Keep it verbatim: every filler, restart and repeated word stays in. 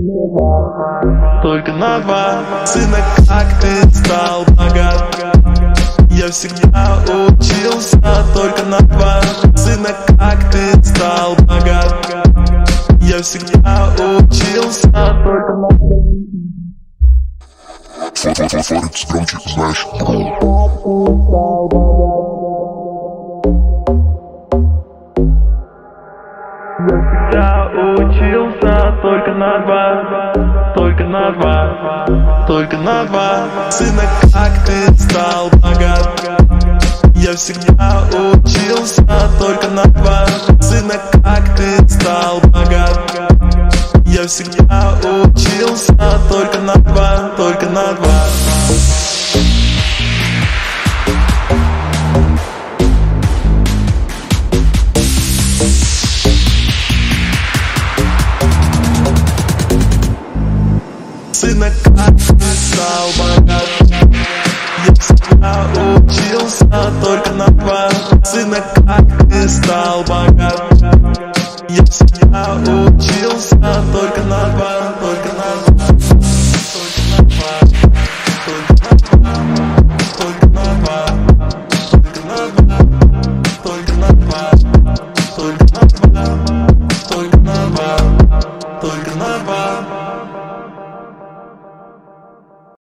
Только на два. Сына, как ты стал богат? Я всегда учился только на два. Сына, как ты стал богат? Я всегда учился только на два. Форекс громче, знаешь. Я всегда учился только на два, только на два, только на два. Сына, как ты стал богат? Я всегда учился только на два. Сына, как ты стал богат? Я всегда учился только на два, только на два. Сына, как ты стал богат? Я всегда учился только на два.